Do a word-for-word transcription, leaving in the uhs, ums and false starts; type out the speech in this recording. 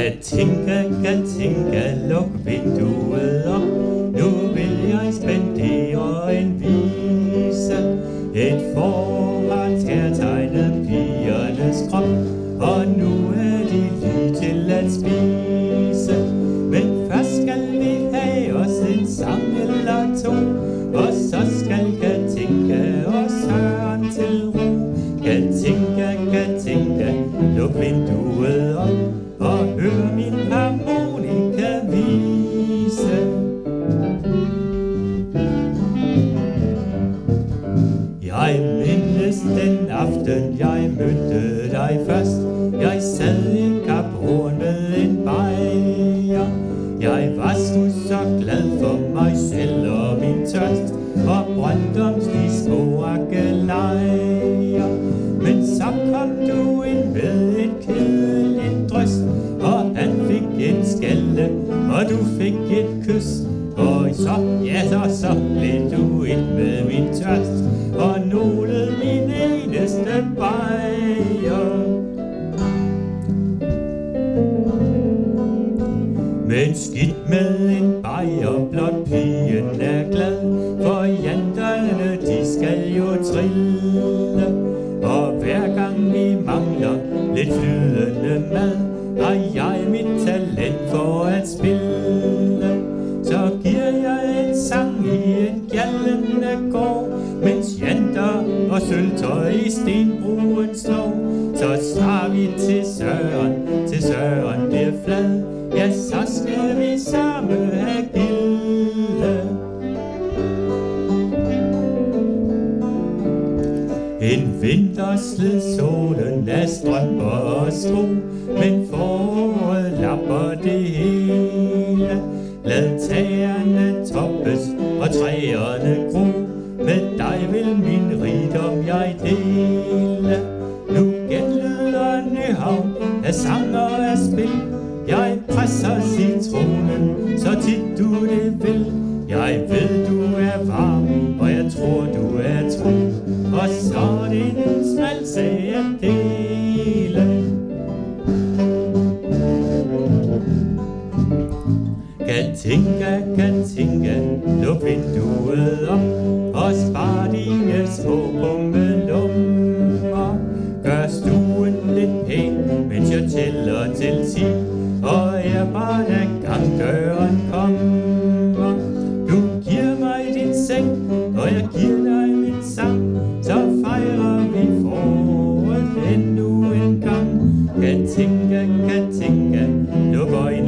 Katinka, Katinka, luk vinduet op. Nu vil jeg spendere en vise. Et får har tegnet pigernes krop, og nu er de lige til at spise. Men først skal vi have os en sang eller to, og så skal Katinka og Søren til ro. Katinka, Katinka, luk vinduet op og hør min harmonika vise. Jeg mindes den aften, jeg mødte dig først. Jeg sad i Kaphorn med en bajer. Jeg var sgu så glad for mig selv og min tørst, og brøndte om de små akkelejer. Men så kom du ind med et kedeligt drøs, og han fik en skalle, og du fik et kys. Og så, ja så, så blev du ind med min tørst, og nålede min eneste bajer. Men skidt med en bajer, blot pigen er glad, for janterne de skal jo trille. Og hver gang vi mangler lidt flydende mad, har jeg mit talent for at spille. Så giver jeg en sang i en gjaldende gård, mens janter og sølvtøj i stenbroen slår. Så tager vi til Søren, til Søren bliver flad, ja så skal vi sammen have gilde. En vinter slid solen af strømper og sko, men foråret lapper det hele. Lad tagerne toppes og træerne gro, med dig vil min rigdom jeg dele. Nu genlyder Nyhavn af sang og af spil, jeg presser citronen så tit du det vil. Jeg ved du er varm, og jeg tror du er tro, og så er det en smal sag at dele. Katinka, Katinka, luk vinduet op, og spar dine små bummelummer. Gør stuen lidt pæn, mens jeg tæller til ti, og jeg bare da gang døren kommer. Du giver mig din seng, og jeg giver dig min sang, så fejrer vi foråret endnu en gang. Katinka, Katinka, luk øjnene